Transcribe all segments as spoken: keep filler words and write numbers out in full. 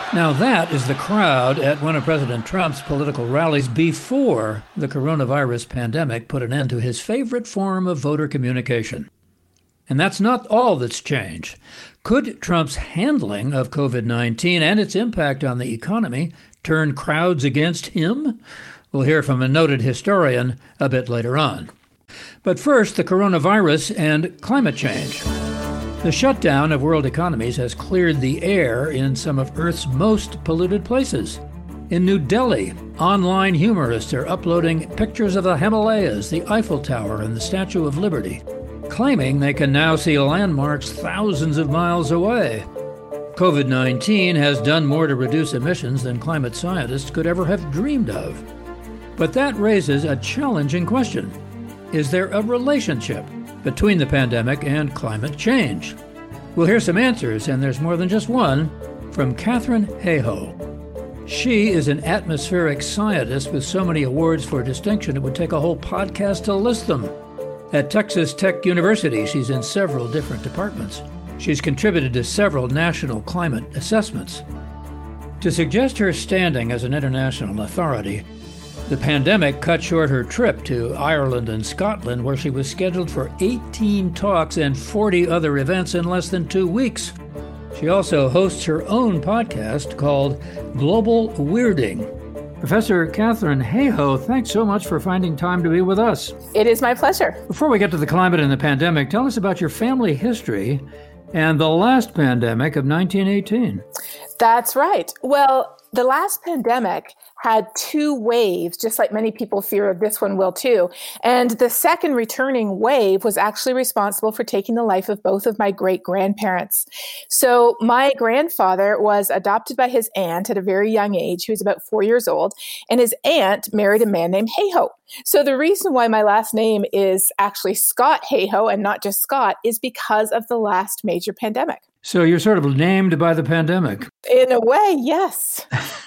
Now that is the crowd at one of President Trump's political rallies before the coronavirus pandemic put an end to his favorite form of voter communication. And that's not all that's changed. Could Trump's handling of COVID nineteen and its impact on the economy turn crowds against him? We'll hear from a noted historian a bit later on. But first, the coronavirus and climate change. The shutdown of world economies has cleared the air in some of Earth's most polluted places. In New Delhi, online humorists are uploading pictures of the Himalayas, the Eiffel Tower, and the Statue of Liberty, claiming they can now see landmarks thousands of miles away. COVID nineteen has done more to reduce emissions than climate scientists could ever have dreamed of. But that raises a challenging question. Is there a relationship between the pandemic and climate change? We'll hear some answers, and there's more than just one, from Katharine Hayhoe. She is an atmospheric scientist with so many awards for distinction it would take a whole podcast to list them. At Texas Tech University, she's in several different departments. She's contributed to several national climate assessments. To suggest her standing as an international authority, the pandemic cut short her trip to Ireland and Scotland, where she was scheduled for eighteen talks and forty other events in less than two weeks. She also hosts her own podcast called Global Weirding. Professor Katharine Hayhoe, thanks so much for finding time to be with us. It is my pleasure. Before we get to the climate and the pandemic, tell us about your family history and the last pandemic of nineteen eighteen. That's right. Well, the last pandemic had two waves, just like many people fear this one will too. And the second returning wave was actually responsible for taking the life of both of my great-grandparents. So my grandfather was adopted by his aunt at a very young age. He was about four years old, and his aunt married a man named Hayhoe. So the reason why my last name is actually Scott Hayhoe and not just Scott is because of the last major pandemic. So you're sort of named by the pandemic. In a way, yes.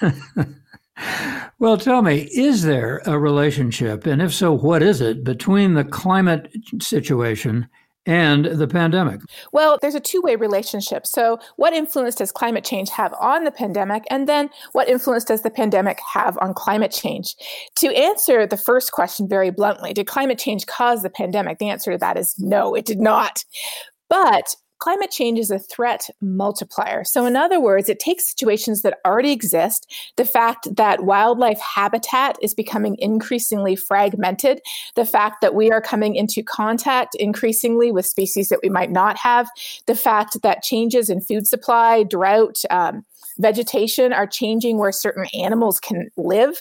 Well, tell me, is there a relationship, and if so, what is it, between the climate situation and the pandemic? Well, there's a two-way relationship. So what influence does climate change have on the pandemic? And then what influence does the pandemic have on climate change? To answer the first question very bluntly, did climate change cause the pandemic? The answer to that is no, it did not. But climate change is a threat multiplier. So in other words, it takes situations that already exist, the fact that wildlife habitat is becoming increasingly fragmented, the fact that we are coming into contact increasingly with species that we might not have, the fact that changes in food supply, drought, um, vegetation are changing where certain animals can live,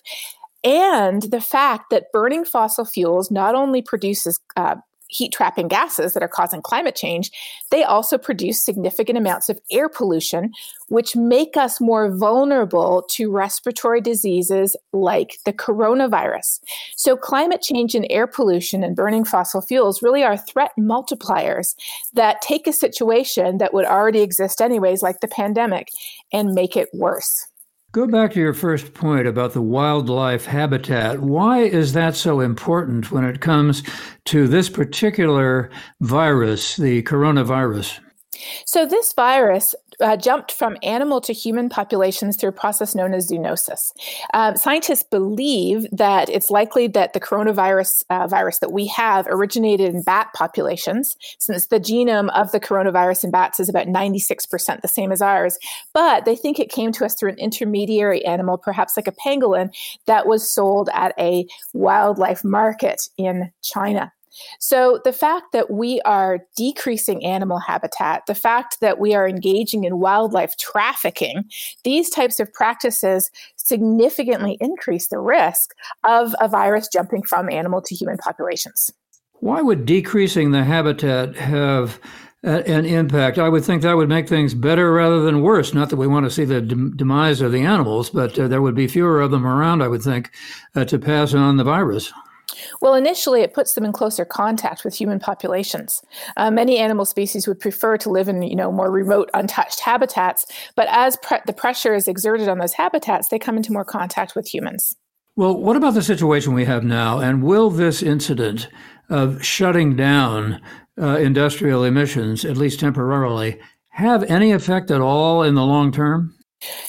and the fact that burning fossil fuels not only produces uh, heat-trapping gases that are causing climate change, they also produce significant amounts of air pollution, which make us more vulnerable to respiratory diseases like the coronavirus. So climate change and air pollution and burning fossil fuels really are threat multipliers that take a situation that would already exist anyways, like the pandemic, and make it worse. Go back to your first point about the wildlife habitat. Why is that so important when it comes to this particular virus, the coronavirus? So this virus uh, jumped from animal to human populations through a process known as zoonosis. Uh, scientists believe that it's likely that the coronavirus uh, virus that we have originated in bat populations, since the genome of the coronavirus in bats is about ninety-six percent the same as ours. But they think it came to us through an intermediary animal, perhaps like a pangolin, that was sold at a wildlife market in China. So the fact that we are decreasing animal habitat, the fact that we are engaging in wildlife trafficking, these types of practices significantly increase the risk of a virus jumping from animal to human populations. Why would decreasing the habitat have an impact? I would think that would make things better rather than worse. Not that we want to see the dem- demise of the animals, but uh, there would be fewer of them around, I would think, uh, to pass on the virus. Well, initially, it puts them in closer contact with human populations. Uh, many animal species would prefer to live in, you know, more remote, untouched habitats. But as pre- the pressure is exerted on those habitats, they come into more contact with humans. Well, what about the situation we have now? And will this incident of shutting down uh, industrial emissions, at least temporarily, have any effect at all in the long term?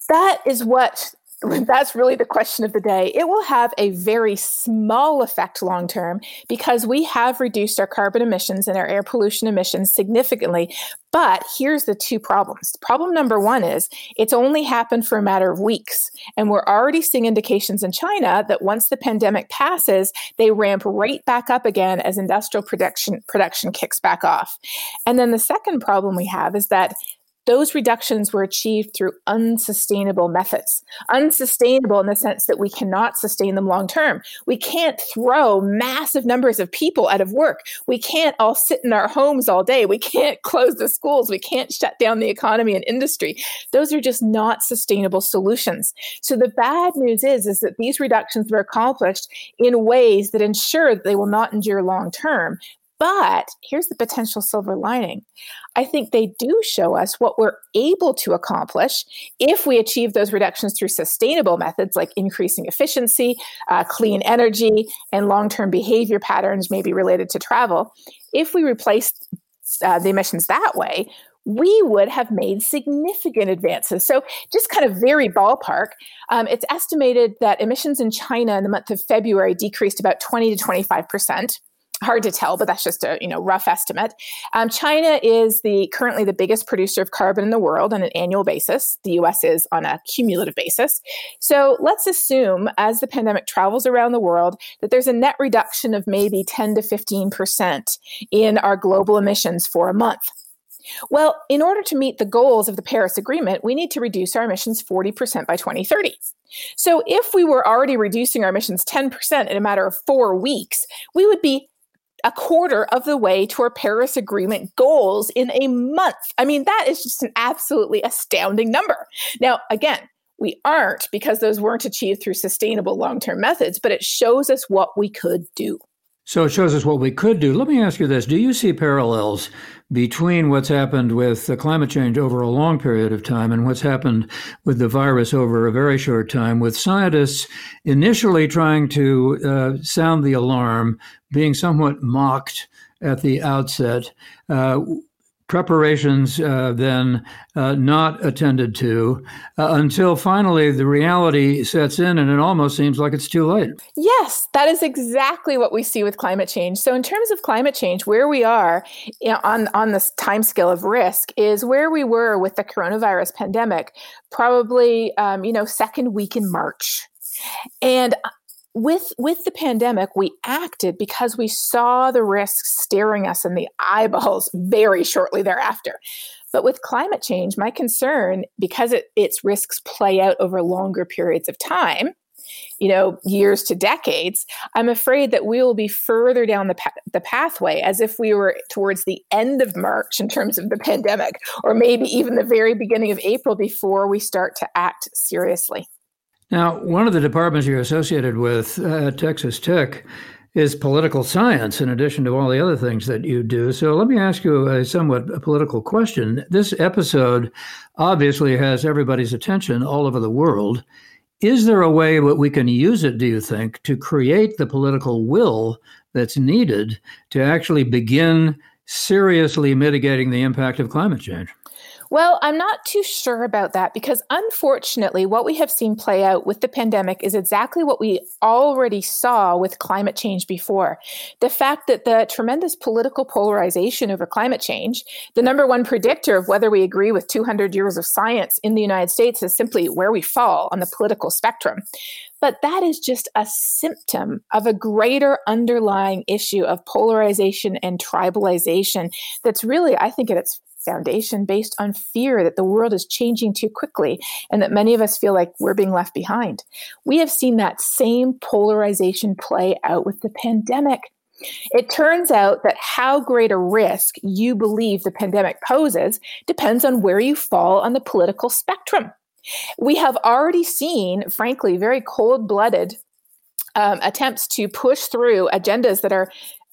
That is what, that's really the question of the day. It will have a very small effect long term because we have reduced our carbon emissions and our air pollution emissions significantly. But here's the two problems. Problem number one is it's only happened for a matter of weeks. And we're already seeing indications in China that once the pandemic passes, they ramp right back up again as industrial production, production kicks back off. And then the second problem we have is that those reductions were achieved through unsustainable methods. Unsustainable in the sense that we cannot sustain them long term. We can't throw massive numbers of people out of work. We can't all sit in our homes all day. We can't close the schools. We can't shut down the economy and industry. Those are just not sustainable solutions. So the bad news is, is that these reductions were accomplished in ways that ensure that they will not endure long term. But here's the potential silver lining. I think they do show us what we're able to accomplish if we achieve those reductions through sustainable methods like increasing efficiency, uh, clean energy, and long-term behavior patterns maybe related to travel. If we replace uh, the emissions that way, we would have made significant advances. So just kind of very ballpark, um, it's estimated that emissions in China in the month of February decreased about twenty to twenty-five percent. Hard to tell, but that's just a you know rough estimate. Um, China is the currently the biggest producer of carbon in the world on an annual basis. The U S is on a cumulative basis. So let's assume as the pandemic travels around the world that there's a net reduction of maybe ten to fifteen percent in our global emissions for a month. Well, in order to meet the goals of the Paris Agreement, we need to reduce our emissions forty percent by twenty thirty. So if we were already reducing our emissions ten percent in a matter of four weeks, we would be a quarter of the way to our Paris Agreement goals in a month. I mean, that is just an absolutely astounding number. Now, again, we aren't because those weren't achieved through sustainable long-term methods, but it shows us what we could do. So it shows us what we could do. Let me ask you this. Do you see parallels between what's happened with the climate change over a long period of time and what's happened with the virus over a very short time, with scientists initially trying to uh, sound the alarm, being somewhat mocked at the outset, uh, preparations uh, then uh, not attended to uh, until finally the reality sets in and it almost seems like it's too late. Yes, that is exactly what we see with climate change. So in terms of climate change, where we are you know, on, on this timescale of risk is where we were with the coronavirus pandemic, probably, um, you know, second week in March. And With with the pandemic, we acted because we saw the risks staring us in the eyeballs very shortly thereafter. But with climate change, my concern, because it, its risks play out over longer periods of time, you know, years to decades, I'm afraid that we will be further down the pa- the pathway as if we were towards the end of March in terms of the pandemic, or maybe even the very beginning of April before we start to act seriously. Now, one of the departments you're associated with uh, at Texas Tech is political science, in addition to all the other things that you do. So let me ask you a somewhat political question. This episode obviously has everybody's attention all over the world. Is there a way that we can use it, do you think, to create the political will that's needed to actually begin seriously mitigating the impact of climate change? Well, I'm not too sure about that because unfortunately, what we have seen play out with the pandemic is exactly what we already saw with climate change before. The fact that the tremendous political polarization over climate change, the number one predictor of whether we agree with two hundred years of science in the United States, is simply where we fall on the political spectrum. But that is just a symptom of a greater underlying issue of polarization and tribalization that's really, I think, at its foundation based on fear that the world is changing too quickly and that many of us feel like we're being left behind. We have seen that same polarization play out with the pandemic. It turns out that how great a risk you believe the pandemic poses depends on where you fall on the political spectrum. We have already seen, frankly, very cold-blooded um, attempts to push through agendas that are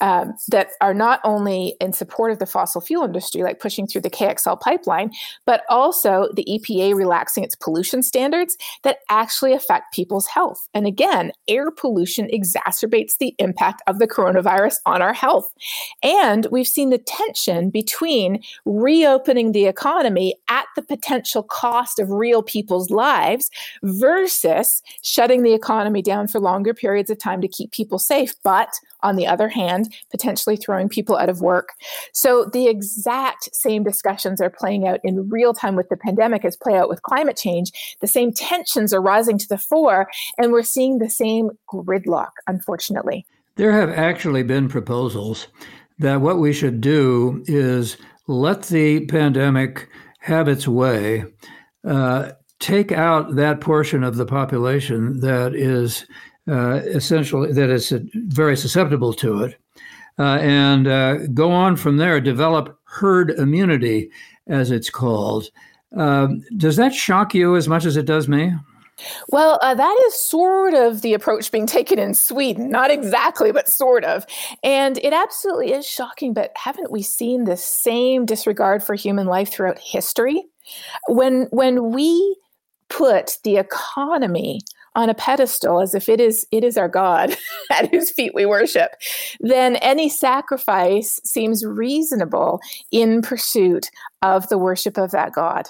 um, that are not only in support of the fossil fuel industry, like pushing through the K X L pipeline, but also the E P A relaxing its pollution standards that actually affect people's health. And again, air pollution exacerbates the impact of the coronavirus on our health. And we've seen the tension between reopening the economy at the potential cost of real people's lives versus shutting the economy down for longer periods of time to keep people safe, but on the other hand, potentially throwing people out of work. So the exact same discussions are playing out in real time with the pandemic as play out with climate change. The same tensions are rising to the fore, and we're seeing the same gridlock, unfortunately. There have actually been proposals that what we should do is let the pandemic have its way, uh, take out that portion of the population that is uh, essentially, that is very susceptible to it, uh, and uh, go on from there, develop herd immunity, as it's called. Um, does that shock you as much as it does me? Well, uh, that is sort of the approach being taken in Sweden. Not exactly, but sort of. And it absolutely is shocking, but haven't we seen the same disregard for human life throughout history? When, when we put the economy on a pedestal as if it is it is our God at whose feet we worship, then any sacrifice seems reasonable in pursuit of the worship of that God.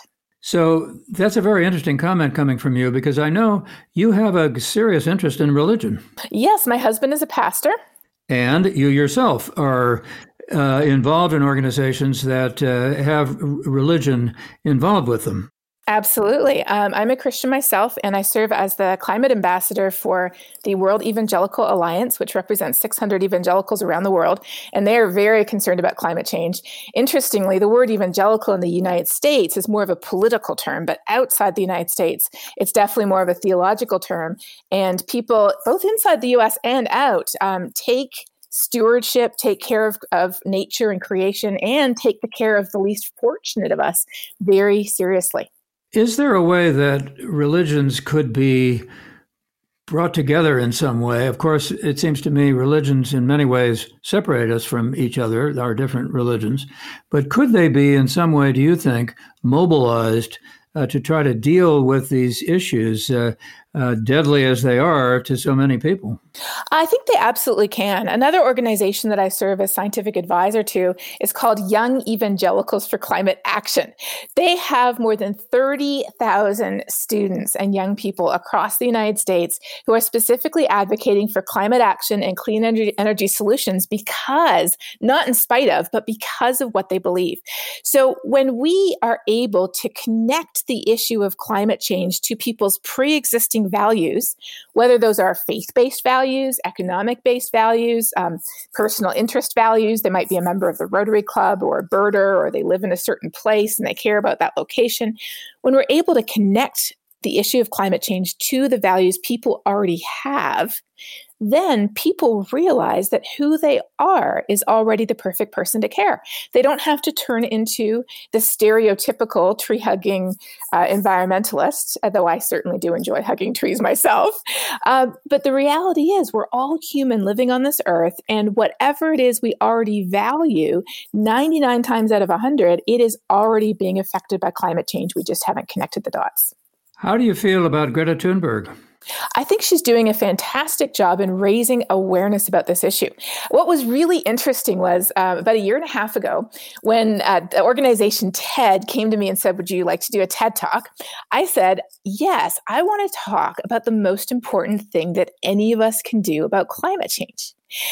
So that's a very interesting comment coming from you, because I know you have a serious interest in religion. Yes, my husband is a pastor. And you yourself are uh, involved in organizations that uh, have religion involved with them. Absolutely. Um, I'm a Christian myself, and I serve as the climate ambassador for the World Evangelical Alliance, which represents six hundred evangelicals around the world, and they are very concerned about climate change. Interestingly, the word evangelical in the United States is more of a political term, but outside the United States, it's definitely more of a theological term, and people, both inside the U S and out, um, take stewardship, take care of, of nature and creation, and take the care of the least fortunate of us very seriously. Is there a way that religions could be brought together in some way? Of course, it seems to me religions in many ways separate us from each other, our different religions. But could they be in some way, do you think, mobilized uh, to try to deal with these issues, uh, uh, deadly as they are to so many people? I think they absolutely can. Another organization that I serve as scientific advisor to is called Young Evangelicals for Climate Action. They have more than thirty thousand students and young people across the United States who are specifically advocating for climate action and clean energy, energy solutions because, not in spite of, but because of what they believe. So when we are able to connect the issue of climate change to people's pre-existing values, whether those are faith-based values, economic-based values, um, personal interest values. They might be a member of the Rotary Club or a birder, or they live in a certain place and they care about that location. When we're able to connect the issue of climate change to the values people already have, then people realize that who they are is already the perfect person to care. They don't have to turn into the stereotypical tree-hugging uh, environmentalist, although I certainly do enjoy hugging trees myself. Uh, but the reality is we're all human living on this earth, and whatever it is we already value, ninety-nine times out of one hundred, it is already being affected by climate change. We just haven't connected the dots. How do you feel about Greta Thunberg? I think she's doing a fantastic job in raising awareness about this issue. What was really interesting was uh, about a year and a half ago, when uh, the organization TED came to me and said, would you like to do a TED Talk? I said, yes, I want to talk about the most important thing that any of us can do about climate change.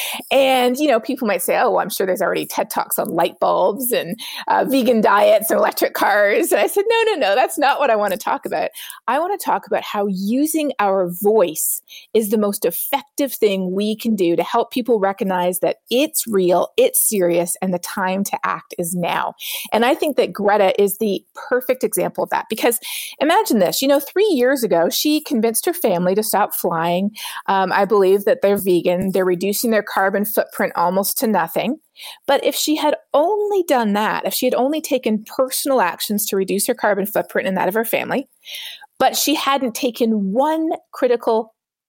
And, you know, people might say, oh, well, I'm sure there's already TED Talks on light bulbs and uh, vegan diets and electric cars. And I said, no, no, no, that's not what I want to talk about. I want to talk about how using our voice is the most effective thing we can do to help people recognize that it's real, it's serious, and the time to act is now. And I think that Greta is the perfect example of that, because imagine this, you know, three years ago, she convinced her family to stop flying. Um, I believe that they're vegan, they're reducing their carbon footprint almost to nothing. But if she had only done that, if she had only taken personal actions to reduce her carbon footprint and that of her family, but she hadn't taken one critical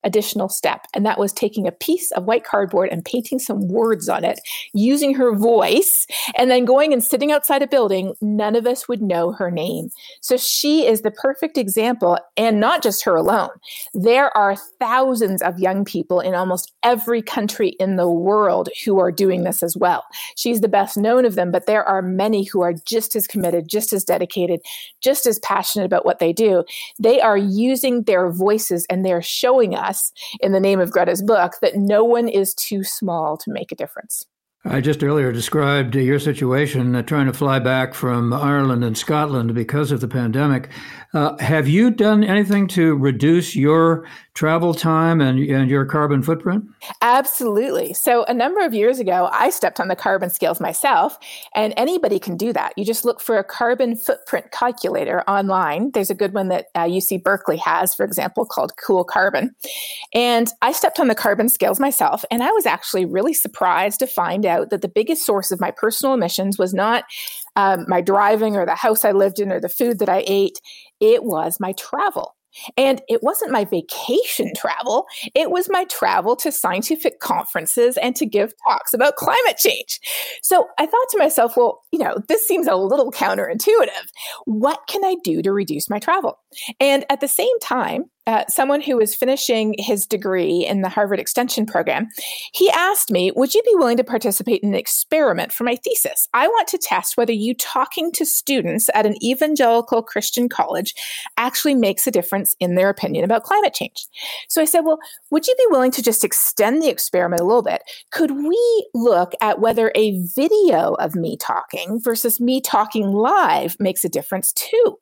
additional step. And that was taking a piece of white cardboard and painting some words on it, using her voice, and then going and sitting outside a building. None of us would know her name. So she is the perfect example, and not just her alone. There are thousands of young people in almost every country in the world who are doing this as well. She's the best known of them, but there are many who are just as committed, just as dedicated, just as passionate about what they do. They are using their voices, and they're showing us in the name of Greta's book that no one is too small to make a difference. I just earlier described your situation, uh, trying to fly back from Ireland and Scotland because of the pandemic. Uh, have you done anything to reduce your travel time and, and your carbon footprint? Absolutely. So a number of years ago, I stepped on the carbon scales myself, and anybody can do that. You just look for a carbon footprint calculator online. There's a good one that uh, U C Berkeley has, for example, called Cool Carbon. And I stepped on the carbon scales myself, and I was actually really surprised to find out that the biggest source of my personal emissions was not um, my driving or the house I lived in or the food that I ate. It was my travel. And it wasn't my vacation travel. It was my travel to scientific conferences and to give talks about climate change. So I thought to myself, well, you know, this seems a little counterintuitive. What can I do to reduce my travel? And at the same time, uh, someone who was finishing his degree in the Harvard Extension program, he asked me, would you be willing to participate in an experiment for my thesis? I want to test whether you talking to students at an evangelical Christian college actually makes a difference in their opinion about climate change. So I said, well, would you be willing to just extend the experiment a little bit? Could we look at whether a video of me talking versus me talking live makes a difference too?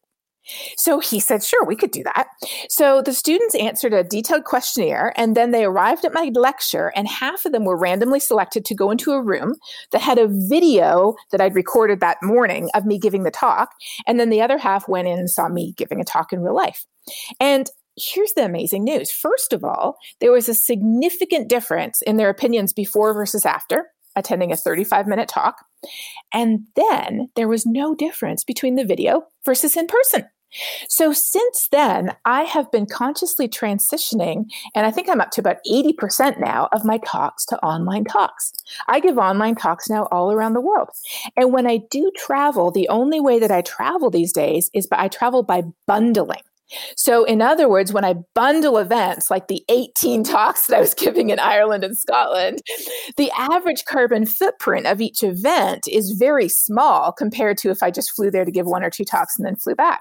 So he said, sure, we could do that. So the students answered a detailed questionnaire, and then they arrived at my lecture, and half of them were randomly selected to go into a room that had a video that I'd recorded that morning of me giving the talk. And then the other half went in and saw me giving a talk in real life. And here's the amazing news. First of all, there was a significant difference in their opinions before versus after attending a thirty-five minute talk. And then there was no difference between the video versus in person. So since then, I have been consciously transitioning, and I think I'm up to about eighty percent now of my talks to online talks. I give online talks now all around the world. And when I do travel, the only way that I travel these days is by I travel by bundling. So in other words, when I bundle events like the eighteen talks that I was giving in Ireland and Scotland, the average carbon footprint of each event is very small compared to if I just flew there to give one or two talks and then flew back.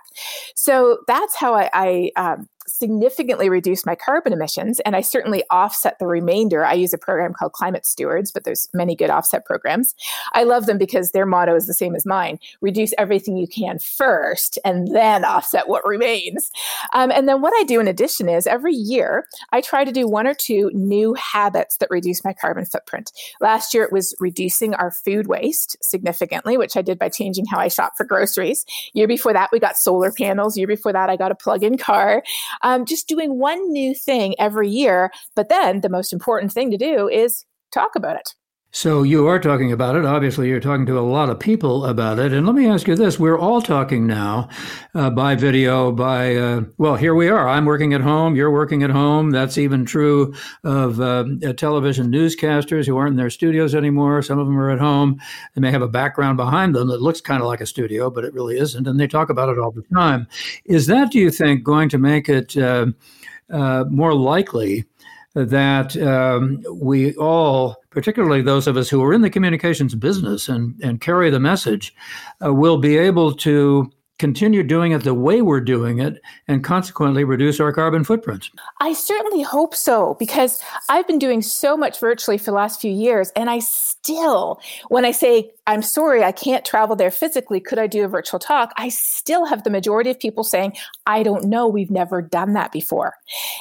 So that's how I, I um, significantly reduced my carbon emissions, and I certainly offset the remainder. I use a program called Climate Stewards, but there's many good offset programs. I love them because their motto is the same as mine: reduce everything you can first and then offset what remains. Um, and then what I do in addition is every year I try to do one or two new habits that reduce my carbon footprint. Last year it was reducing our food waste significantly, which I did by changing how I shop for groceries. Year before that we got solar panels. Year before that I got a plug-in car. Um, just doing one new thing every year. But then the most important thing to do is talk about it. So you are talking about it. Obviously, you're talking to a lot of people about it. And let me ask you this. We're all talking now uh, by video, by, uh, well, here we are. I'm working at home. You're working at home. That's even true of uh, television newscasters who aren't in their studios anymore. Some of them are at home. They may have a background behind them that looks kind of like a studio, but it really isn't. And they talk about it all the time. Is that, do you think, going to make it uh, uh, more likely that um, we all, particularly those of us who are in the communications business and, and carry the message, uh, will be able to continue doing it the way we're doing it and consequently reduce our carbon footprint? I certainly hope so, because I've been doing so much virtually for the last few years. And I still, when I say, I'm sorry, I can't travel there physically, could I do a virtual talk? I still have the majority of people saying, I don't know, we've never done that before.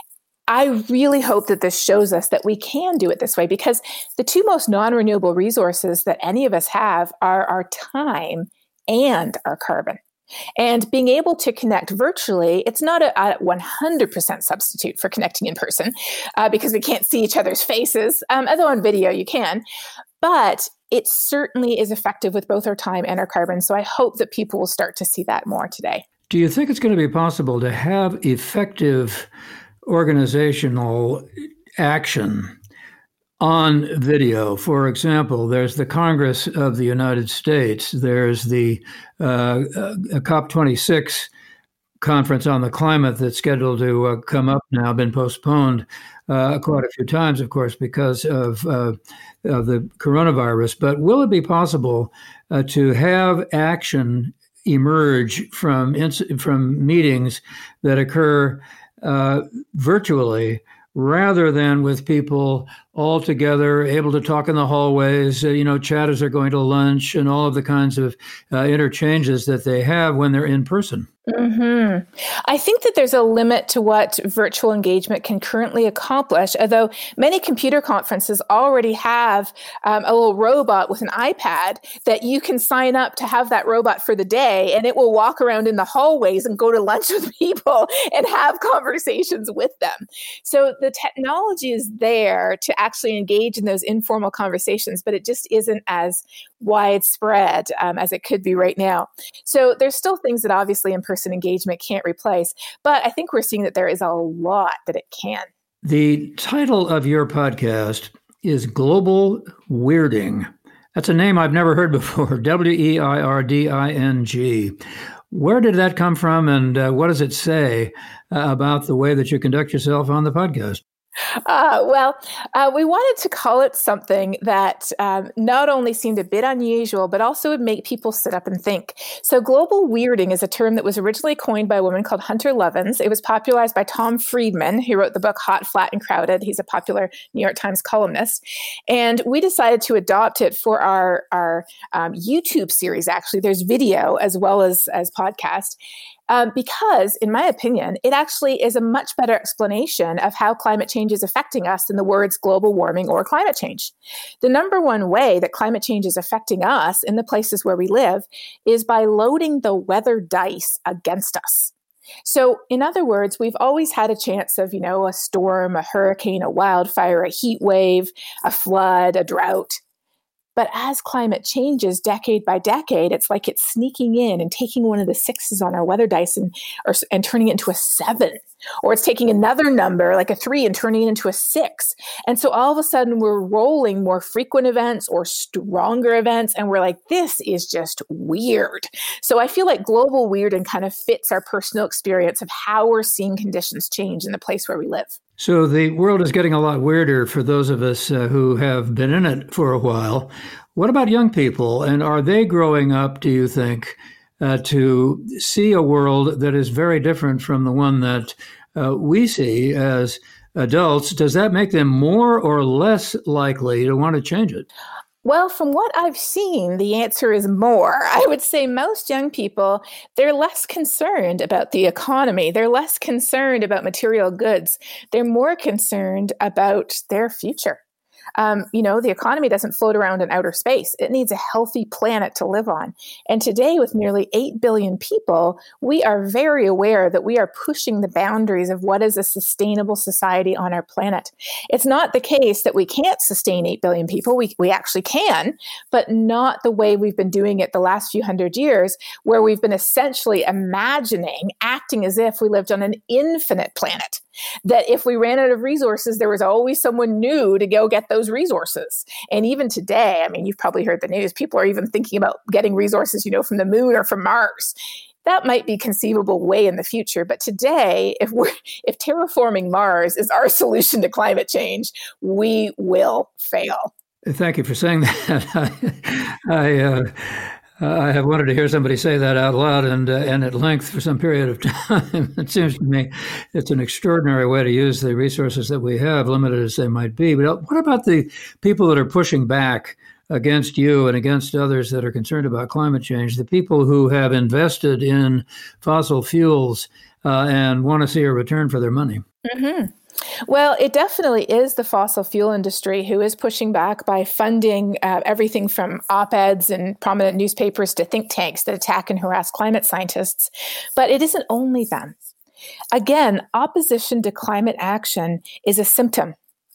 I really hope that this shows us that we can do it this way, because the two most non-renewable resources that any of us have are our time and our carbon. And being able to connect virtually, it's not a, a one hundred percent substitute for connecting in person uh, because we can't see each other's faces, um, although on video you can. But it certainly is effective with both our time and our carbon. So I hope that people will start to see that more today. Do you think it's going to be possible to have effective organizational action on video. For example, there's the Congress of the United States. There's the uh, uh, COP twenty-six conference on the climate that's scheduled to uh, come up now, been postponed uh, quite a few times, of course, because of, uh, of the coronavirus. But will it be possible uh, to have action emerge from from meetings that occur uh, virtually, rather than with people all together, able to talk in the hallways, uh, you know, chat as they're going to lunch, and all of the kinds of uh, interchanges that they have when they're in person? Mm-hmm. I think that there's a limit to what virtual engagement can currently accomplish, although many computer conferences already have um, a little robot with an iPad that you can sign up to have that robot for the day, and it will walk around in the hallways and go to lunch with people and have conversations with them. So the technology is there to actually engage in those informal conversations, but it just isn't as widespread um, as it could be right now. So there's still things that obviously in-person engagement can't replace, but I think we're seeing that there is a lot that it can. The title of your podcast is Global Weirding. That's a name I've never heard before, W E I R D I N G. Where did that come from, and uh, what does it say uh, about the way that you conduct yourself on the podcast? Uh, well, uh, we wanted to call it something that um, not only seemed a bit unusual, but also would make people sit up and think. So global weirding is a term that was originally coined by a woman called Hunter Levins. It was popularized by Tom Friedman, who wrote the book Hot, Flat, and Crowded. He's a popular New York Times columnist. And we decided to adopt it for our, our um, YouTube series, actually. There's video as well as, as podcast. Um, because, in my opinion, it actually is a much better explanation of how climate change is affecting us than the words global warming or climate change. The number one way that climate change is affecting us in the places where we live is by loading the weather dice against us. So, in other words, we've always had a chance of, you know, a storm, a hurricane, a wildfire, a heat wave, a flood, a drought. But as climate changes decade by decade, it's like it's sneaking in and taking one of the sixes on our weather dice and, or, and turning it into a seven. Or it's taking another number, like a three, and turning it into a six. And so all of a sudden, we're rolling more frequent events or stronger events. And we're like, this is just weird. So I feel like global weirding kind of fits our personal experience of how we're seeing conditions change in the place where we live. So the world is getting a lot weirder for those of us uh, who have been in it for a while. What about young people? And are they growing up, do you think, uh, to see a world that is very different from the one that uh, we see as adults? Does that make them more or less likely to want to change it? Well, from what I've seen, the answer is more. I would say most young people, they're less concerned about the economy. They're less concerned about material goods. They're more concerned about their future. Um, you know, the economy doesn't float around in outer space. It needs a healthy planet to live on. And today, with nearly eight billion people, we are very aware that we are pushing the boundaries of what is a sustainable society on our planet. It's not the case that we can't sustain eight billion people. We, we actually can, but not the way we've been doing it the last few hundred years, where we've been essentially imagining, acting as if we lived on an infinite planet. That if we ran out of resources, there was always someone new to go get those resources. And even today, I mean, you've probably heard the news, people are even thinking about getting resources, you know, from the moon or from Mars. That might be conceivable way in the future. But today, if we're if terraforming Mars is our solution to climate change, we will fail. Thank you for saying that. I, I uh, I have wanted to hear somebody say that out loud and uh, and at length for some period of time. It seems to me it's an extraordinary way to use the resources that we have, limited as they might be. But what about the people that are pushing back against you and against others that are concerned about climate change, the people who have invested in fossil fuels uh, and want to see a return for their money? Mm-hmm. Well, it definitely is the fossil fuel industry who is pushing back by funding uh, everything from op-eds and prominent newspapers to think tanks that attack and harass climate scientists. But it isn't only them. Again, opposition to climate action is a symptom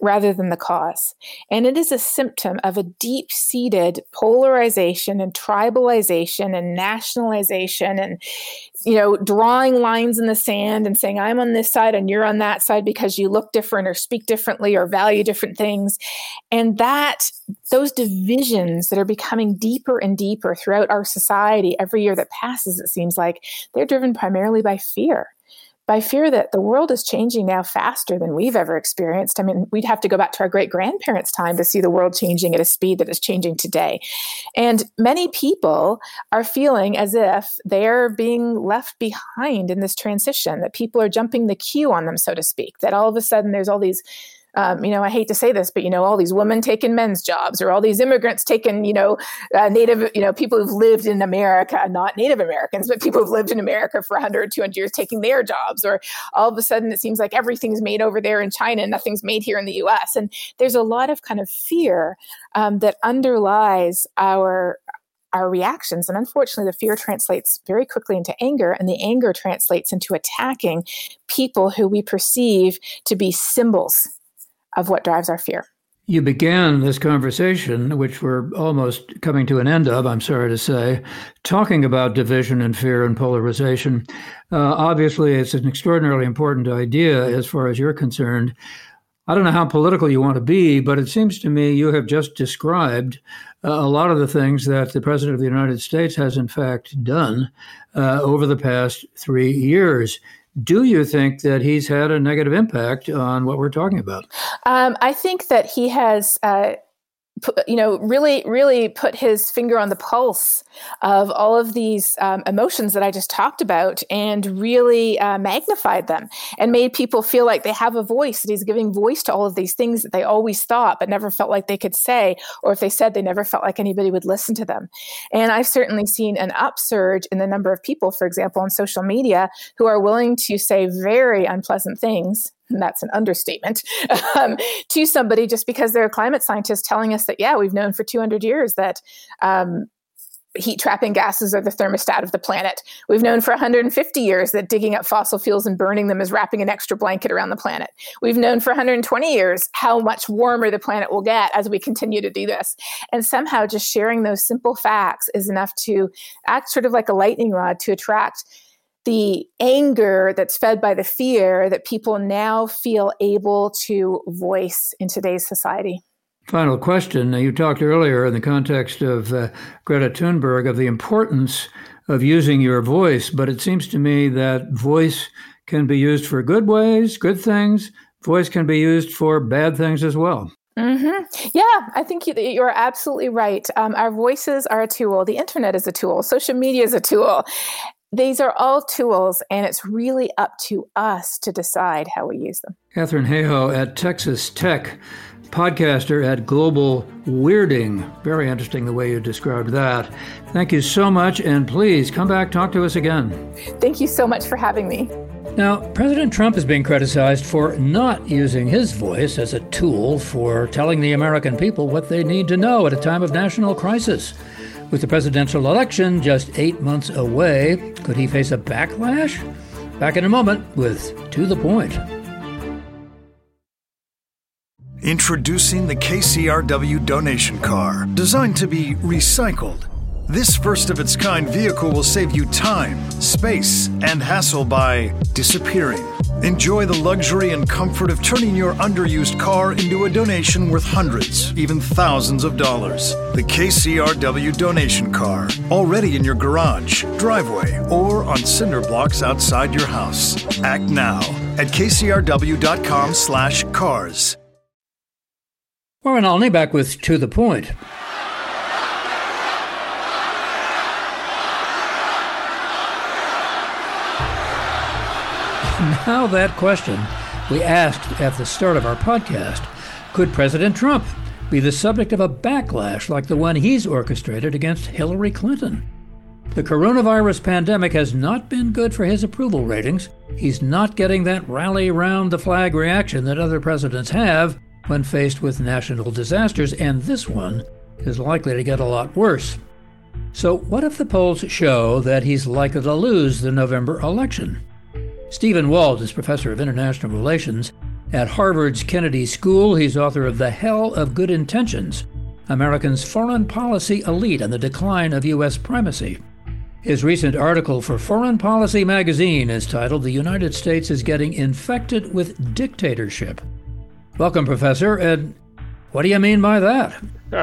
rather than the cause. And it is a symptom of a deep-seated polarization and tribalization and nationalization and, you know, drawing lines in the sand and saying, I'm on this side and you're on that side because you look different or speak differently or value different things. And that, those divisions that are becoming deeper and deeper throughout our society every year that passes, it seems like, they're driven primarily by fear. By fear that the world is changing now faster than we've ever experienced. I mean, we'd have to go back to our great-grandparents' time to see the world changing at a speed that is changing today. And many people are feeling as if they're being left behind in this transition, that people are jumping the queue on them, so to speak, that all of a sudden there's all these Um, you know, I hate to say this, but, you know, all these women taking men's jobs, or all these immigrants taking, you know, uh, Native, you know, people who've lived in America, not Native Americans, but people who've lived in America for one hundred, two hundred years taking their jobs. Or all of a sudden it seems like everything's made over there in China and nothing's made here in the U S. And there's a lot of kind of fear um, that underlies our our reactions. And unfortunately, the fear translates very quickly into anger, and the anger translates into attacking people who we perceive to be symbols of what drives our fear. You began this conversation, which we're almost coming to an end of, I'm sorry to say, talking about division and fear and polarization. Uh, obviously, it's an extraordinarily important idea as far as you're concerned. I don't know how political you want to be, but it seems to me you have just described uh, a lot of the things that the President of the United States has, in fact, done uh, over the past three years. Do you think that he's had a negative impact on what we're talking about? Um, I think that he has, uh, put, you know, really, really put his finger on the pulse of all of these um, emotions that I just talked about, and really uh, magnified them and made people feel like they have a voice, that he's giving voice to all of these things that they always thought but never felt like they could say, or if they said, they never felt like anybody would listen to them. And I've certainly seen an upsurge in the number of people, for example, on social media, who are willing to say very unpleasant things, and that's an understatement, um, to somebody just because they're a climate scientist telling us that, yeah, we've known for two hundred years that um, heat trapping gases are the thermostat of the planet. We've known for one hundred fifty years that digging up fossil fuels and burning them is wrapping an extra blanket around the planet. We've known for one hundred twenty years how much warmer the planet will get as we continue to do this. And somehow just sharing those simple facts is enough to act sort of like a lightning rod to attract the anger that's fed by the fear that people now feel able to voice in today's society. Final question. You talked earlier in the context of uh, Greta Thunberg of the importance of using your voice, but it seems to me that voice can be used for good ways, good things. Voice can be used for bad things as well. Mm-hmm. Yeah, I think you, you're absolutely right. Um, our voices are a tool. The internet is a tool. Social media is a tool. These are all tools, and it's really up to us to decide how we use them. Katharine Hayhoe at Texas Tech, podcaster at Global Weirding. Very interesting the way you described that. Thank you so much, and please come back, talk to us again. Thank you so much for having me. Now, President Trump is being criticized for not using his voice as a tool for telling the American people what they need to know at a time of national crisis. With the presidential election just eight months away, could he face a backlash? Back in a moment with To the Point. Introducing the K C R W donation car, designed to be recycled. This first-of-its-kind vehicle will save you time, space, and hassle by disappearing. Enjoy the luxury and comfort of turning your underused car into a donation worth hundreds, even thousands of dollars. The K C R W donation car, already in your garage, driveway, or on cinder blocks outside your house. Act now at kcrw.com slash cars. Warren Olney back with To the Point. Now that question we asked at the start of our podcast, could President Trump be the subject of a backlash like the one he's orchestrated against Hillary Clinton? The coronavirus pandemic has not been good for his approval ratings. He's not getting that rally round the flag reaction that other presidents have when faced with national disasters, and this one is likely to get a lot worse. So what if the polls show that he's likely to lose the November election? Stephen Walt is professor of international relations At Harvard's Kennedy School, he's author of The Hell of Good Intentions, Americans' Foreign Policy Elite and the Decline of U S Primacy. His recent article for Foreign Policy magazine is titled The United States is Getting Infected with Dictatorship. Welcome, Professor. And what do you mean by that?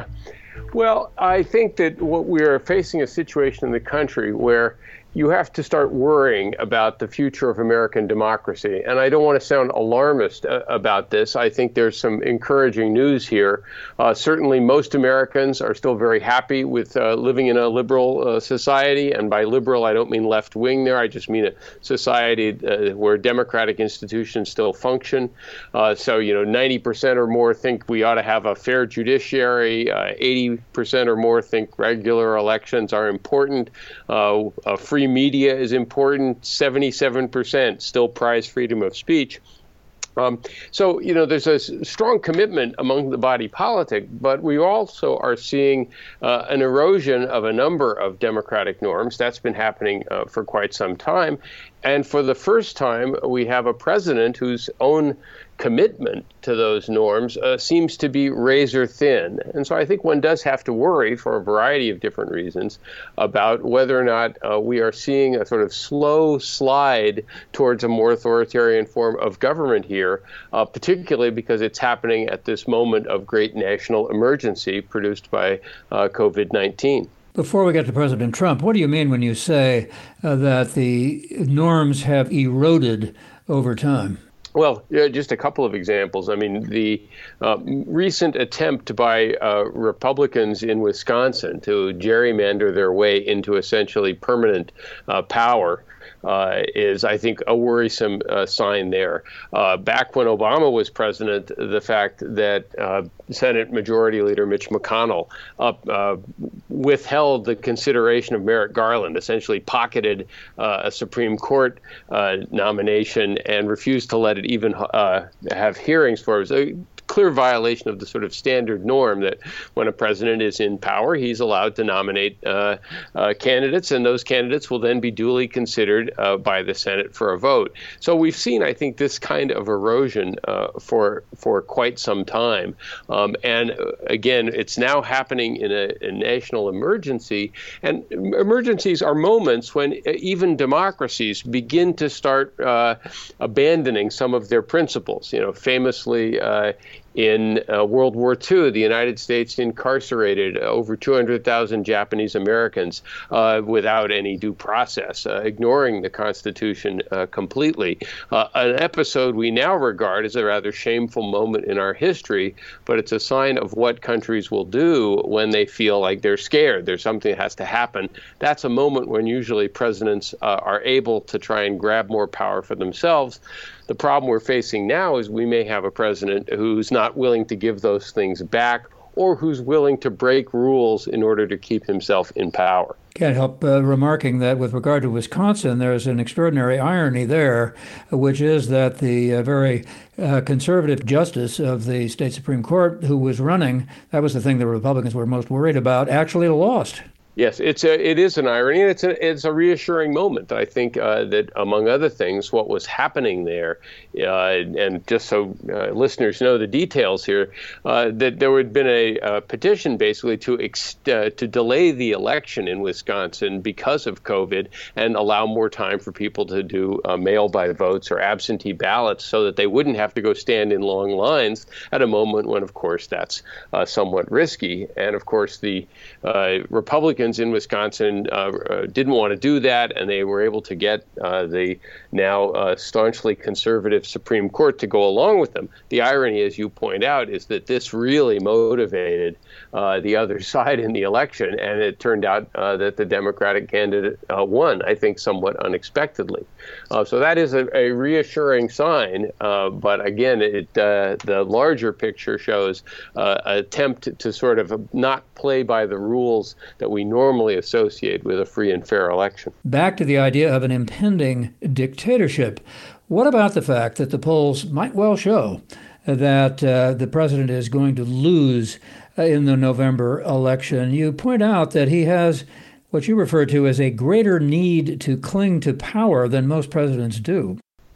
Well, I think that what we're facing a situation in the country where you have to start worrying about the future of American democracy. And I don't want to sound alarmist uh, about this. I think there's some encouraging news here. Uh, certainly, most Americans are still very happy with uh, living in a liberal uh, society. And by liberal, I don't mean left wing there. I just mean a society uh, where democratic institutions still function. Uh, so, you know, ninety percent or more think we ought to have a fair judiciary. Uh, eighty percent or more think regular elections are important. Uh, a free media is important. seventy-seven percent still prize freedom of speech. Um, so, you know, there's a strong commitment among the body politic, but we also are seeing uh, an erosion of a number of democratic norms. That's been happening uh, for quite some time. And for the first time, we have a president whose own commitment to those norms uh, seems to be razor thin. And so I think one does have to worry, for a variety of different reasons, about whether or not uh, we are seeing a sort of slow slide towards a more authoritarian form of government here, uh, particularly because it's happening at this moment of great national emergency produced by uh, COVID nineteen. Before we get to President Trump, what do you mean when you say uh, that the norms have eroded over time? Well, yeah, just a couple of examples. I mean, the uh, recent attempt by uh, Republicans in Wisconsin to gerrymander their way into essentially permanent uh, power Uh, is, I think, a worrisome uh, sign there. Uh, back when Obama was president, the fact that uh, Senate Majority Leader Mitch McConnell uh, uh, withheld the consideration of Merrick Garland, essentially pocketed uh, a Supreme Court uh, nomination and refused to let it even uh, have hearings for it. It was a clear violation of the sort of standard norm that when a president is in power, he's allowed to nominate uh, uh, candidates, and those candidates will then be duly considered uh, by the Senate for a vote. So we've seen, I think, this kind of erosion uh, for for quite some time. Um, and again, it's now happening in a, a national emergency. And emergencies are moments when even democracies begin to start uh, abandoning some of their principles. You know, famously, uh, in uh, World War Two, the United States incarcerated over two hundred thousand Japanese Americans uh, without any due process, uh, ignoring the Constitution uh, completely. Uh, an episode we now regard as a rather shameful moment in our history, but it's a sign of what countries will do when they feel like they're scared. There's something that has to happen. That's a moment when usually presidents uh, are able to try and grab more power for themselves. The problem we're facing now is we may have a president who's not willing to give those things back, or who's willing to break rules in order to keep himself in power. Can't help uh, remarking that with regard to Wisconsin, there's an extraordinary irony there, which is that the uh, very uh, conservative justice of the state Supreme Court who was running, that was the thing the Republicans were most worried about, actually lost. Yes, it's a, it is an irony, and it's a, it's a reassuring moment. I think uh, that, among other things, what was happening there, uh, and just so uh, listeners know the details here, uh, that there had been a, a petition basically to ex- uh, to delay the election in Wisconsin because of COVID and allow more time for people to do uh, mail-by votes or absentee ballots so that they wouldn't have to go stand in long lines at a moment when, of course, that's uh, somewhat risky. And, of course, the uh, Republicans in Wisconsin uh, uh, didn't want to do that, and they were able to get uh, the now uh, staunchly conservative Supreme Court to go along with them. The irony, as you point out, is that this really motivated uh, the other side in the election, and it turned out uh, that the Democratic candidate uh, won, I think, somewhat unexpectedly. Uh, so that is a, a reassuring sign, uh, but again, it, uh, the larger picture shows uh, an attempt to sort of not play by the rules that we normally associate with a free and fair election. Back to the idea of an impending dictatorship. What about the fact that the polls might well show that uh, the president is going to lose uh, in the November election? You point out that he has what you refer to as a greater need to cling to power than most presidents do.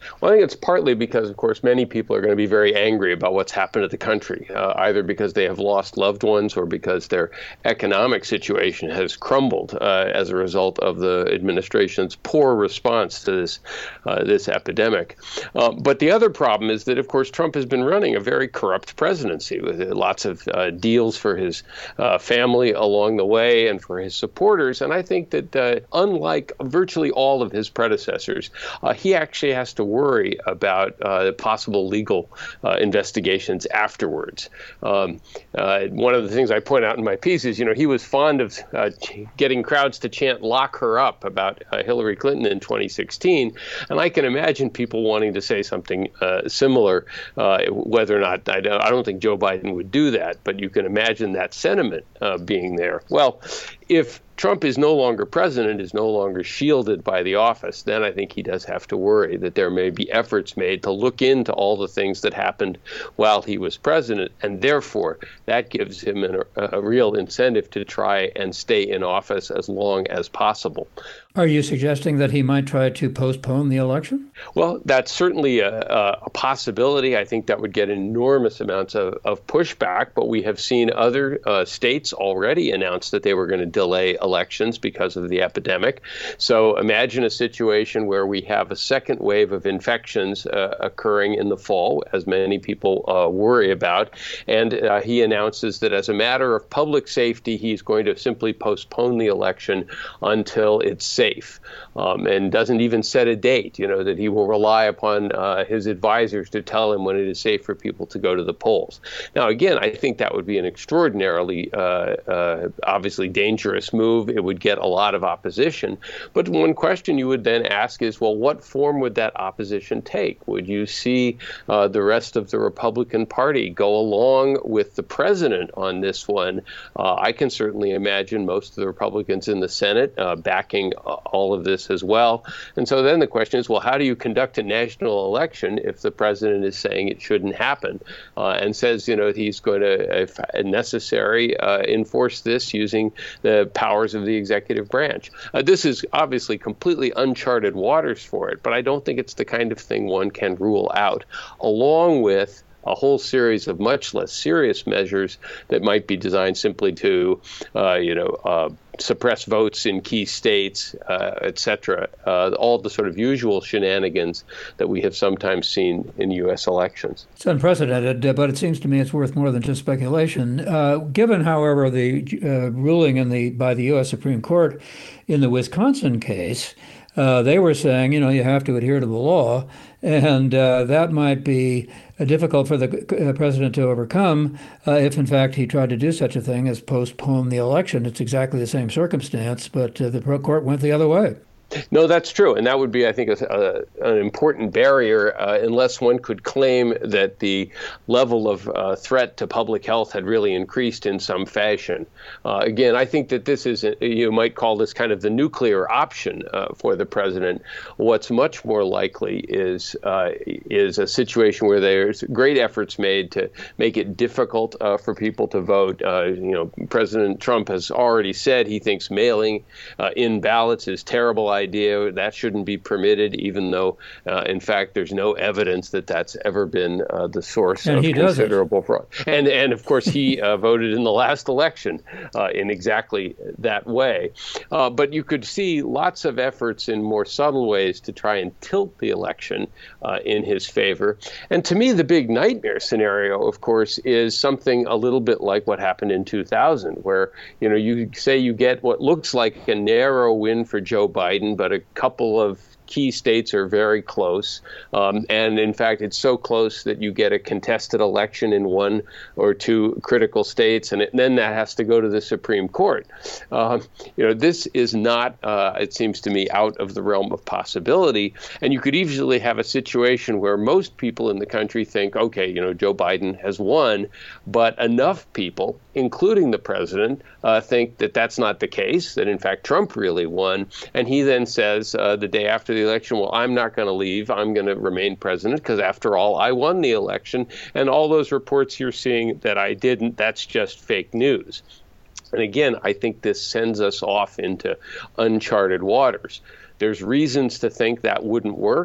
Well, I think it's partly because, of course, many people are going to be very angry about what's happened to the country, uh, either because they have lost loved ones or because their economic situation has crumbled uh, as a result of the administration's poor response to this uh, this epidemic. Uh, but the other problem is that, of course, Trump has been running a very corrupt presidency with lots of uh, deals for his uh, family along the way and for his supporters. And I think that uh, unlike virtually all of his predecessors, uh, he actually has to worry about uh, possible legal uh, investigations afterwards. Um, uh, one of the things I point out in my piece is, you know, he was fond of uh, getting crowds to chant "lock her up" about uh, Hillary Clinton in twenty sixteen, and I can imagine people wanting to say something uh, similar, uh, whether or not, I don't, I don't think Joe Biden would do that, but you can imagine that sentiment uh, being there. Well, if Trump is no longer president, is no longer shielded by the office, then I think he does have to worry that there may be efforts made to look into all the things that happened while he was president, and therefore that gives him an, a real incentive to try and stay in office as long as possible. Are you suggesting that he might try to postpone the election? Well, that's certainly a, a possibility. I think that would get enormous amounts of, of pushback, but we have seen other uh, states already announce that they were going to delay elections because of the epidemic. So imagine a situation where we have a second wave of infections uh, occurring in the fall, as many people uh, worry about, and uh, he announces that as a matter of public safety, he's going to simply postpone the election until it's safe. Safe, um, and doesn't even set a date, you know, that he will rely upon uh, his advisors to tell him when it is safe for people to go to the polls. Now, again, I think that would be an extraordinarily, uh, uh, obviously dangerous move. It would get a lot of opposition. But one question you would then ask is, well, what form would that opposition take? Would you see uh, the rest of the Republican Party go along with the president on this one? Uh, I can certainly imagine most of the Republicans in the Senate uh, backing uh, all of this as well. And so then the question is, well, how do you conduct a national election if the president is saying it shouldn't happen uh, and says, you know, he's going to, if necessary, uh, enforce this using the powers of the executive branch? Uh, this is obviously completely uncharted waters for it, but I don't think it's the kind of thing one can rule out, along with a whole series of much less serious measures that might be designed simply to, uh, you know, uh, suppress votes in key states, uh, et cetera, uh, all the sort of usual shenanigans that we have sometimes seen in U S elections. It's unprecedented, uh, but it seems to me it's worth more than just speculation. Uh, given, however, the uh, ruling in the by the U S Supreme Court in the Wisconsin case, uh, they were saying, you know, you have to adhere to the law, and uh, that might be uh, difficult for the uh, president to overcome uh, if, in fact, he tried to do such a thing as postpone the election. It's exactly the same circumstance, but uh, the court went the other way. No, that's true. And that would be, I think, a, a, an important barrier uh, unless one could claim that the level of uh, threat to public health had really increased in some fashion. Uh, again, I think that this is, a, you might call this kind of the nuclear option uh, for the president. What's much more likely is uh, is a situation where there's great efforts made to make it difficult uh, for people to vote. Uh, you know, President Trump has already said he thinks mailing uh, in ballots is terrible idea. That shouldn't be permitted, even though, uh, in fact, there's no evidence that that's ever been uh, the source and of he considerable fraud. And, and of course, he uh, voted in the last election uh, in exactly that way. Uh, but you could see lots of efforts in more subtle ways to try and tilt the election uh, in his favor. And to me, the big nightmare scenario, of course, is something a little bit like what happened in two thousand, where, you know, you say you get what looks like a narrow win for Joe Biden, but a couple of key states are very close. Um, and in fact, it's so close that you get a contested election in one or two critical states, and it, then that has to go to the Supreme Court. Uh, you know, this is not, uh, it seems to me, out of the realm of possibility. And you could easily have a situation where most people in the country think, okay, you know, Joe Biden has won, but enough people, including the president, uh, think that that's not the case, that in fact Trump really won. And he then says uh, the day after the election, well, I'm not going to leave. I'm going to remain president because, after all, I won the election. And all those reports you're seeing that I didn't, that's just fake news. And again, I think this sends us off into uncharted waters. There's reasons to think that wouldn't work.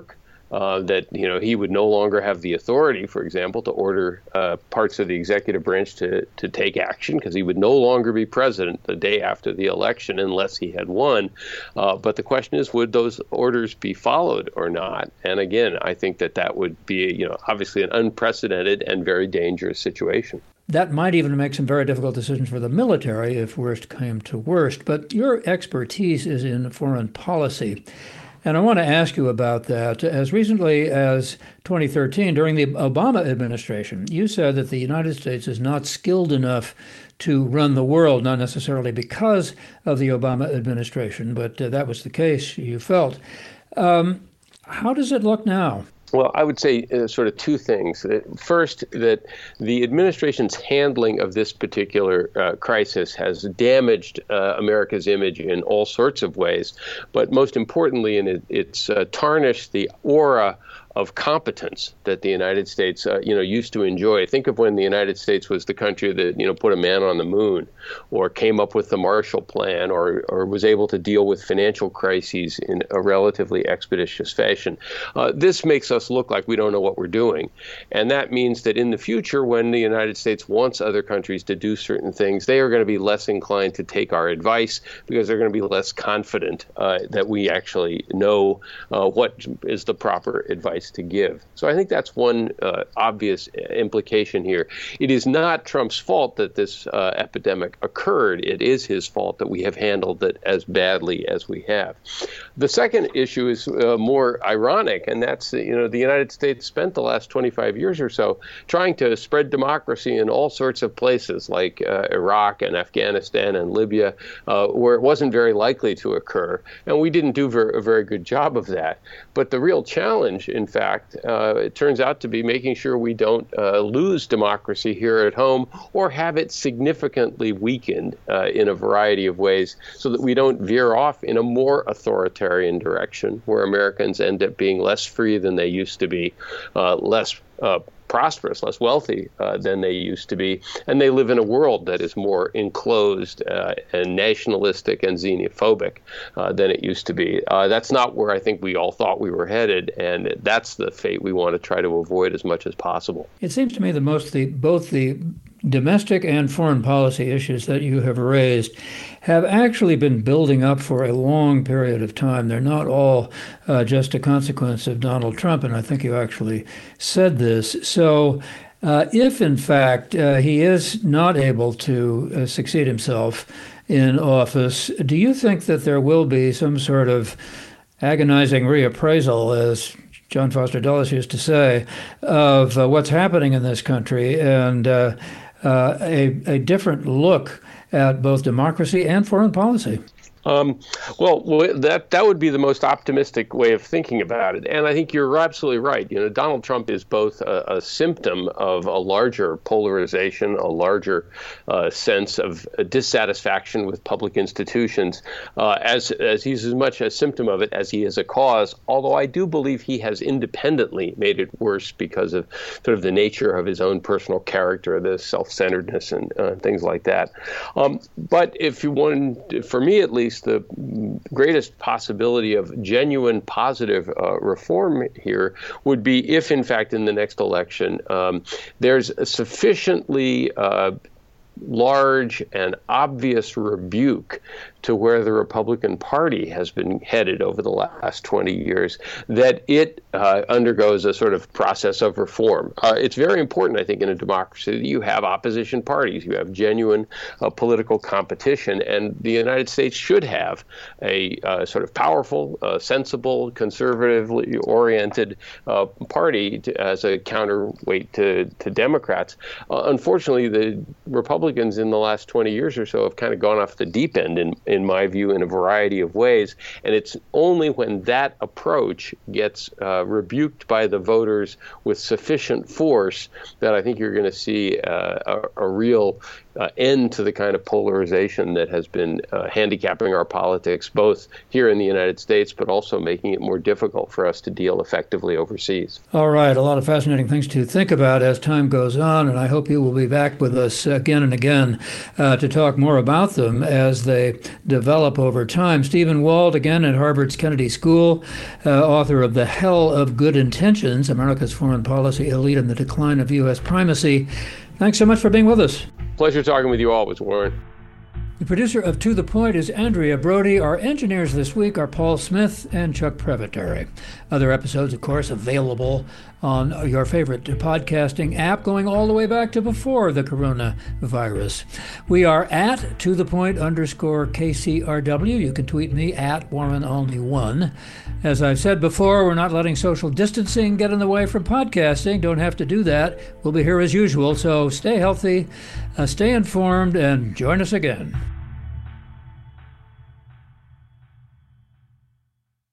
uh, that you know he would no longer have the authority, for example, to order uh, parts of the executive branch to, to take action, because he would no longer be president the day after the election unless he had won. Uh, but the question is, would those orders be followed or not? And again, I think that that would be, you know, obviously an unprecedented and very dangerous situation. That might even make some very difficult decisions for the military if worst came to worst. But your expertise is in foreign policy. And I want to ask you about that. As recently as twenty thirteen, during the Obama administration, you said that the United States is not skilled enough to run the world, not necessarily because of the Obama administration, but uh, that was the case, you felt. Um, how does it look now? Well, I would say uh, sort of two things. First, that the administration's handling of this particular uh, crisis has damaged uh, America's image in all sorts of ways. But most importantly, in it, it's uh, tarnished the aura of competence that the United States, uh, you know, used to enjoy. Think of when the United States was the country that, you know, put a man on the moon, or came up with the Marshall Plan, or or was able to deal with financial crises in a relatively expeditious fashion. Uh, this makes us look like we don't know what we're doing, and that means that in the future, when the United States wants other countries to do certain things, they are going to be less inclined to take our advice, because they're going to be less confident uh, that we actually know uh, what is the proper advice to give. So I think that's one uh, obvious implication here. It is not Trump's fault that this uh, epidemic occurred. It is his fault that we have handled it as badly as we have. The second issue is uh, more ironic, and that's, you know, the United States spent the last twenty-five years or so trying to spread democracy in all sorts of places like uh, Iraq and Afghanistan and Libya, uh, where it wasn't very likely to occur. And we didn't do ver- a very good job of that. But the real challenge, in fact, uh, it turns out to be making sure we don't uh, lose democracy here at home, or have it significantly weakened uh, in a variety of ways, so that we don't veer off in a more authoritarian direction, where Americans end up being less free than they used to be, uh, less uh, prosperous, less wealthy uh, than they used to be, and they live in a world that is more enclosed uh, and nationalistic and xenophobic uh, than it used to be. Uh, that's not where I think we all thought we were headed, and that's the fate we want to try to avoid as much as possible. It seems to me that most the both the domestic and foreign policy issues that you have raised have actually been building up for a long period of time. They're not all uh, just a consequence of Donald Trump, and I think you actually said this. So uh, if, in fact, uh, he is not able to uh, succeed himself in office, do you think that there will be some sort of agonizing reappraisal, as John Foster Dulles used to say, of uh, what's happening in this country, and uh, uh, a, a different look at both democracy and foreign policy? Um, well, that that would be the most optimistic way of thinking about it. And I think you're absolutely right. You know, Donald Trump is both a, a symptom of a larger polarization, a larger uh, sense of dissatisfaction with public institutions, uh, as, as he's as much a symptom of it as he is a cause, although I do believe he has independently made it worse because of sort of the nature of his own personal character, the self-centeredness and uh, things like that. Um, but if you want, for me at least, the greatest possibility of genuine positive uh, reform here would be if, in fact, in the next election, um, there's a sufficiently uh, large and obvious rebuke to where the Republican Party has been headed over the last twenty years, that it uh, undergoes a sort of process of reform. Uh, it's very important, I think, in a democracy that you have opposition parties, you have genuine uh, political competition, and the United States should have a uh, sort of powerful, uh, sensible, conservatively oriented uh, party to, as a counterweight to, to Democrats. Uh, unfortunately, the Republicans in the last twenty years or so have kind of gone off the deep end in in my view, in a variety of ways. And it's only when that approach gets uh, rebuked by the voters with sufficient force that I think you're going to see uh, a, a real uh, end to the kind of polarization that has been uh, handicapping our politics, both here in the United States, but also making it more difficult for us to deal effectively overseas. All right, a lot of fascinating things to think about as time goes on, and I hope you will be back with us again and again uh, to talk more about them as they develop over time. Stephen Wald, again at Harvard's Kennedy School, uh, author of The Hell of Good Intentions, America's Foreign Policy Elite and the Decline of U S Primacy. Thanks so much for being with us. Pleasure talking with you always, Warren. The producer of To The Point is Andrea Brody. Our engineers this week are Paul Smith and Chuck Previtary. Other episodes, of course, available on your favorite podcasting app going all the way back to before the coronavirus. We are at To The Point underscore K C R W. You can tweet me at Warren Only One. As I've said before, we're not letting social distancing get in the way from podcasting. Don't have to do that. We'll be here as usual. So stay healthy, uh, stay informed, and join us again.